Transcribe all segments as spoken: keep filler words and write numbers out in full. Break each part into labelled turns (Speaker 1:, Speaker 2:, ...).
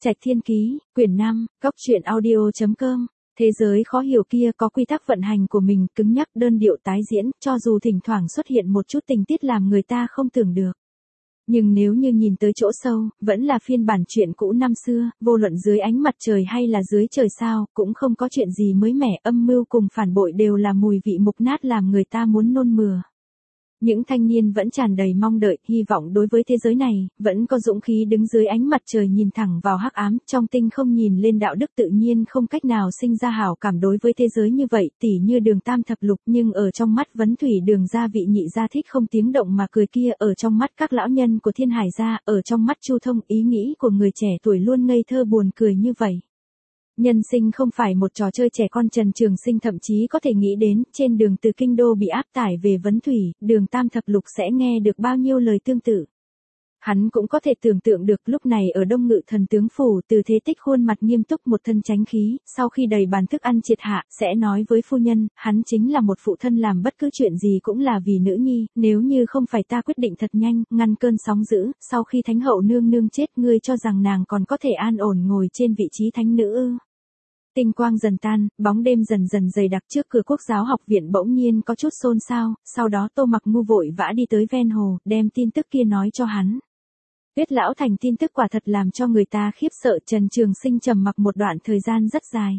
Speaker 1: Trạch Thiên Ký, quyển năm, góc truyện audio chấm com. Thế giới khó hiểu kia có quy tắc vận hành của mình, cứng nhắc đơn điệu tái diễn, cho dù thỉnh thoảng xuất hiện một chút tình tiết làm người ta không tưởng được. Nhưng nếu như nhìn tới chỗ sâu, vẫn là phiên bản truyện cũ năm xưa, vô luận dưới ánh mặt trời hay là dưới trời sao, cũng không có chuyện gì mới mẻ, âm mưu cùng phản bội đều là mùi vị mục nát làm người ta muốn nôn mửa. Những thanh niên vẫn tràn đầy mong đợi, hy vọng đối với thế giới này, vẫn có dũng khí đứng dưới ánh mặt trời nhìn thẳng vào hắc ám, trong tinh không nhìn lên đạo đức tự nhiên không cách nào sinh ra hảo cảm đối với thế giới như vậy, tỉ như Đường Tam thập lục, nhưng ở trong mắt Vấn Thủy Đường gia vị nhị gia thích không tiếng động mà cười kia, ở trong mắt các lão nhân của Thiên Hải gia, ở trong mắt Chu Thông, ý nghĩ của người trẻ tuổi luôn ngây thơ buồn cười như vậy. Nhân sinh không phải một trò chơi trẻ con. Trần Trường Sinh thậm chí có thể nghĩ đến, trên đường từ kinh đô bị áp tải về Vấn Thủy, Đường Tam thập lục sẽ nghe được bao nhiêu lời tương tự. Hắn cũng có thể tưởng tượng được lúc này ở Đông Ngự Thần tướng phủ, Từ Thế Tích khuôn mặt nghiêm túc một thân chánh khí, sau khi đầy bàn thức ăn triệt hạ, sẽ nói với phu nhân, hắn chính là một phụ thân làm bất cứ chuyện gì cũng là vì nữ nhi, nếu như không phải ta quyết định thật nhanh, ngăn cơn sóng dữ, sau khi Thánh hậu nương nương chết, ngươi cho rằng nàng còn có thể an ổn ngồi trên vị trí thánh nữ ư? Tinh quang dần tan, bóng đêm dần dần dày đặc, trước cửa Quốc giáo học viện bỗng nhiên có chút xôn xao, sau đó Tô Mặc Ngu vội vã đi tới ven hồ, đem tin tức kia nói cho hắn. Tuyết Lão Thành tin tức quả thật làm cho người ta khiếp sợ. Trần Trường Sinh trầm mặc một đoạn thời gian rất dài.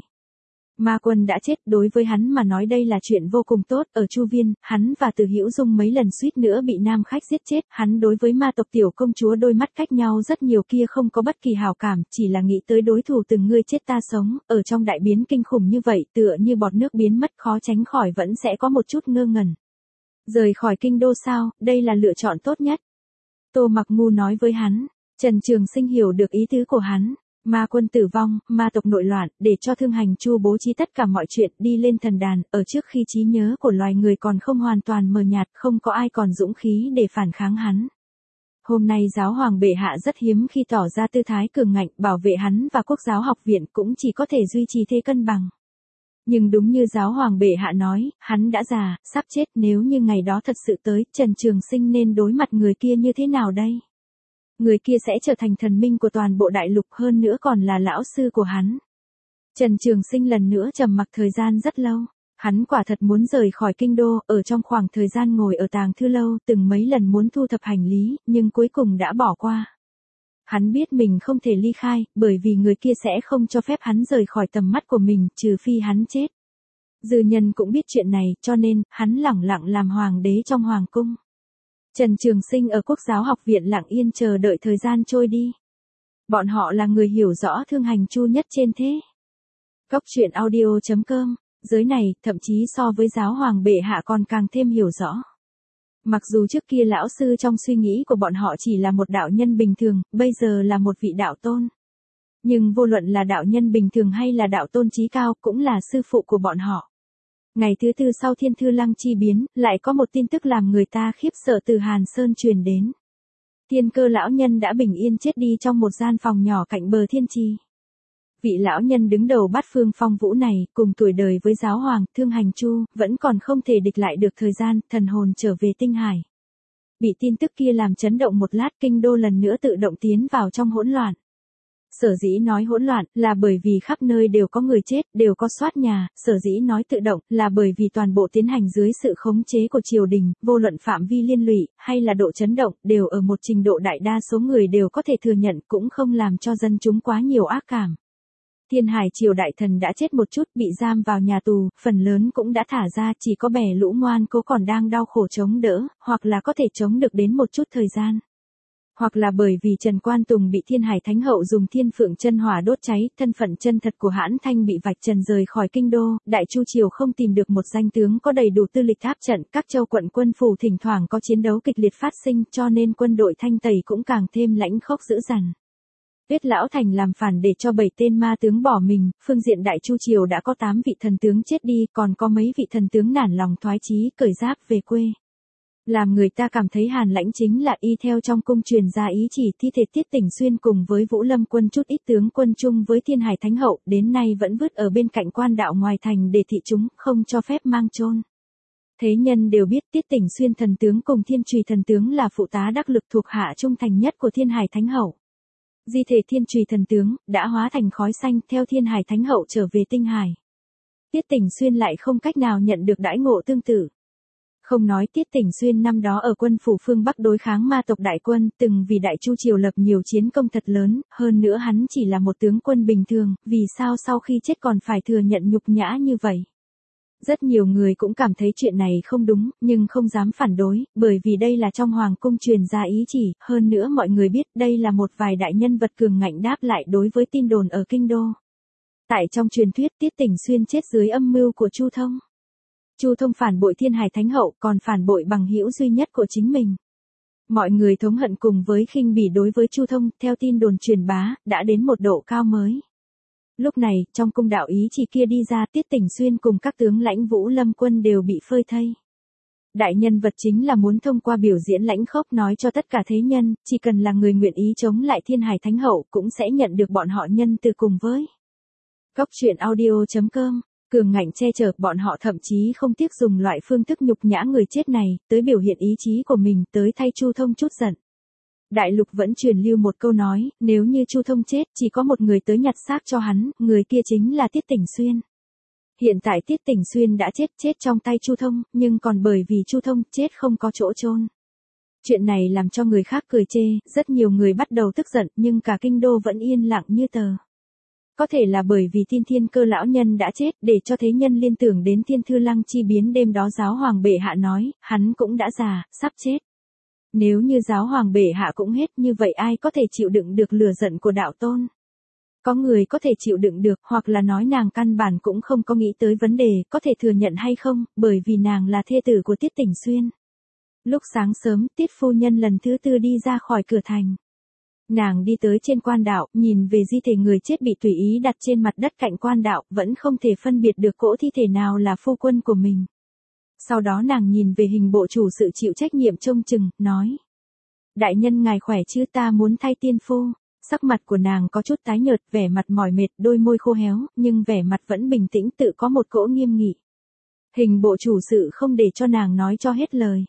Speaker 1: Ma Quân đã chết, đối với hắn mà nói đây là chuyện vô cùng tốt. Ở Chu Viên, hắn và Từ Hữu Dung mấy lần suýt nữa bị nam khách giết chết, hắn đối với ma tộc tiểu công chúa đôi mắt cách nhau rất nhiều kia không có bất kỳ hảo cảm, chỉ là nghĩ tới đối thủ từng ngươi chết ta sống, ở trong đại biến kinh khủng như vậy, tựa như bọt nước biến mất, khó tránh khỏi vẫn sẽ có một chút ngơ ngẩn. Rời khỏi kinh đô sao, đây là lựa chọn tốt nhất. Tô Mặc Ngu nói với hắn. Trần Trường Sinh hiểu được ý tứ của hắn. Ma Quân tử vong, ma tộc nội loạn, để cho Thương Hành Chu bố trí tất cả mọi chuyện, đi lên thần đàn, ở trước khi trí nhớ của loài người còn không hoàn toàn mờ nhạt, không có ai còn dũng khí để phản kháng hắn. Hôm nay giáo hoàng bệ hạ rất hiếm khi tỏ ra tư thái cường ngạnh, bảo vệ hắn và Quốc giáo học viện cũng chỉ có thể duy trì thế cân bằng. Nhưng đúng như giáo hoàng bệ hạ nói, hắn đã già, sắp chết, nếu như ngày đó thật sự tới, Trần Trường Sinh nên đối mặt người kia như thế nào đây? Người kia sẽ trở thành thần minh của toàn bộ đại lục, hơn nữa còn là lão sư của hắn. Trần Trường Sinh lần nữa trầm mặc thời gian rất lâu. Hắn quả thật muốn rời khỏi kinh đô, ở trong khoảng thời gian ngồi ở tàng thư lâu, từng mấy lần muốn thu thập hành lý, nhưng cuối cùng đã bỏ qua. Hắn biết mình không thể ly khai, bởi vì người kia sẽ không cho phép hắn rời khỏi tầm mắt của mình, trừ phi hắn chết. Dư Nhân cũng biết chuyện này, cho nên, hắn lẳng lặng làm hoàng đế trong hoàng cung. Trần Trường Sinh ở Quốc giáo học viện lặng yên chờ đợi thời gian trôi đi. Bọn họ là người hiểu rõ Thương Hành Chu nhất trên thế. Góc truyện audio chấm com, giới này, thậm chí so với giáo hoàng bệ hạ còn càng thêm hiểu rõ. Mặc dù trước kia lão sư trong suy nghĩ của bọn họ chỉ là một đạo nhân bình thường, bây giờ là một vị đạo tôn. Nhưng vô luận là đạo nhân bình thường hay là đạo tôn chí cao, cũng là sư phụ của bọn họ. Ngày thứ tư sau Thiên Thư Lăng chi biến, lại có một tin tức làm người ta khiếp sợ từ Hàn Sơn truyền đến. Thiên Cơ lão nhân đã bình yên chết đi trong một gian phòng nhỏ cạnh bờ thiên trì. Vị lão nhân đứng đầu Bát Phương Phong Vũ này, cùng tuổi đời với giáo hoàng, Thương Hành Chu, vẫn còn không thể địch lại được thời gian, thần hồn trở về tinh hải. Bị tin tức kia làm chấn động một lát, kinh đô lần nữa tự động tiến vào trong hỗn loạn. Sở dĩ nói hỗn loạn, là bởi vì khắp nơi đều có người chết, đều có soát nhà, sở dĩ nói tự động, là bởi vì toàn bộ tiến hành dưới sự khống chế của triều đình, vô luận phạm vi liên lụy, hay là độ chấn động, đều ở một trình độ đại đa số người đều có thể thừa nhận, cũng không làm cho dân chúng quá nhiều ác cảm. Thiên Hải triều đại thần đã chết một chút, bị giam vào nhà tù, phần lớn cũng đã thả ra, chỉ có bè lũ ngoan cố còn đang đau khổ chống đỡ, hoặc là có thể chống được đến một chút thời gian. Hoặc là bởi vì Trần Quan Tùng bị Thiên Hải Thánh Hậu dùng Thiên Phượng chân hỏa đốt cháy, thân phận chân thật của Hãn Thanh bị vạch trần rời khỏi kinh đô, Đại Chu triều không tìm được một danh tướng có đầy đủ tư lịch áp trận, các châu quận quân phủ thỉnh thoảng có chiến đấu kịch liệt phát sinh, cho nên quân đội Thanh Tẩy cũng càng thêm lãnh khốc dữ dằn. Tuyết Lão Thành làm phản để cho bảy tên ma tướng bỏ mình, phương diện Đại Chu triều đã có tám vị thần tướng chết đi, còn có mấy vị thần tướng nản lòng thoái chí, cởi giáp về quê. Làm người ta cảm thấy Hàn Lãnh chính là y theo trong cung truyền ra ý chỉ thi thể Tiết Tỉnh Xuyên cùng với Vũ Lâm quân chút ít tướng quân chung với Thiên Hải Thánh Hậu, đến nay vẫn vứt ở bên cạnh quan đạo ngoài thành để thị chúng, không cho phép mang chôn. Thế nhân đều biết Tiết Tỉnh Xuyên thần tướng cùng Thiên Trùy thần tướng là phụ tá đắc lực thuộc hạ trung thành nhất của Thiên Hải Thánh Hậu. Di thể Thiên Trùy thần tướng, đã hóa thành khói xanh theo Thiên Hải Thánh Hậu trở về Tinh Hải. Tiết Tỉnh Xuyên lại không cách nào nhận được đãi ngộ tương tự. Không nói Tiết Tỉnh Xuyên năm đó ở quân phủ phương Bắc đối kháng ma tộc đại quân, từng vì Đại Chu Triều lập nhiều chiến công thật lớn, hơn nữa hắn chỉ là một tướng quân bình thường, vì sao sau khi chết còn phải thừa nhận nhục nhã như vậy. Rất nhiều người cũng cảm thấy chuyện này không đúng, nhưng không dám phản đối, bởi vì đây là trong hoàng cung truyền ra ý chỉ, hơn nữa mọi người biết đây là một vài đại nhân vật cường ngạnh đáp lại đối với tin đồn ở kinh đô. Tại trong truyền thuyết Tiết Tỉnh Xuyên chết dưới âm mưu của Chu Thông. Chu Thông phản bội Thiên Hải Thánh Hậu, còn phản bội bằng hữu duy nhất của chính mình. Mọi người thống hận cùng với khinh bỉ đối với Chu Thông, theo tin đồn truyền bá, đã đến một độ cao mới. Lúc này, trong cung đạo ý chỉ kia đi ra, Tiết Tỉnh Xuyên cùng các tướng lãnh Vũ Lâm quân đều bị phơi thây. Đại nhân vật chính là muốn thông qua biểu diễn lãnh khốc nói cho tất cả thế nhân, chỉ cần là người nguyện ý chống lại Thiên Hải Thánh Hậu cũng sẽ nhận được bọn họ nhân từ cùng với. Góc truyện audio chấm com, cường ngạnh che chở, bọn họ thậm chí không tiếc dùng loại phương thức nhục nhã người chết này, tới biểu hiện ý chí của mình, tới thay Chu Thông chút giận. Đại lục vẫn truyền lưu một câu nói, nếu như Chu Thông chết, chỉ có một người tới nhặt xác cho hắn, người kia chính là Tiết Tỉnh Xuyên. Hiện tại Tiết Tỉnh Xuyên đã chết, chết trong tay Chu Thông, nhưng còn bởi vì Chu Thông chết không có chỗ chôn. Chuyện này làm cho người khác cười chê, rất nhiều người bắt đầu tức giận, nhưng cả kinh đô vẫn yên lặng như tờ. Có thể là bởi vì Thiên Thiên Cơ lão nhân đã chết, để cho thế nhân liên tưởng đến Thiên Thư Lăng chi biến đêm đó giáo hoàng bệ hạ nói, hắn cũng đã già, sắp chết. Nếu như giáo hoàng bệ hạ cũng hết, như vậy ai có thể chịu đựng được lửa giận của đạo tôn? Có người có thể chịu đựng được, hoặc là nói nàng căn bản cũng không có nghĩ tới vấn đề, có thể thừa nhận hay không, bởi vì nàng là thê tử của Tiết Tỉnh Xuyên. Lúc sáng sớm, Tiết phu nhân lần thứ tư đi ra khỏi cửa thành. Nàng đi tới trên quan đạo, nhìn về di thể người chết bị tùy ý đặt trên mặt đất cạnh quan đạo, vẫn không thể phân biệt được cỗ thi thể nào là phu quân của mình. Sau đó nàng nhìn về hình bộ chủ sự chịu trách nhiệm trông chừng, nói. Đại nhân ngài khỏe chứ, ta muốn thay tiên phu. Sắc mặt của nàng có chút tái nhợt, vẻ mặt mỏi mệt, đôi môi khô héo, nhưng vẻ mặt vẫn bình tĩnh, tự có một cỗ nghiêm nghị. Hình bộ chủ sự không để cho nàng nói cho hết lời.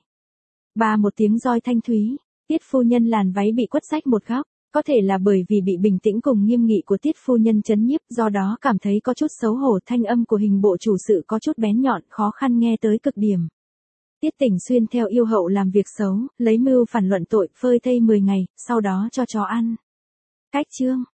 Speaker 1: Ba một tiếng roi thanh thúy, Tiết phu nhân làn váy bị quất rách một góc. Có thể là bởi vì bị bình tĩnh cùng nghiêm nghị của Tiết phu nhân chấn nhiếp, do đó cảm thấy có chút xấu hổ, thanh âm của hình bộ chủ sự có chút bén nhọn, khó khăn nghe tới cực điểm. Tiết Tỉnh Xuyên theo yêu hậu làm việc xấu, lấy mưu phản luận tội, phơi thây mười ngày, sau đó cho chó ăn. Cách chương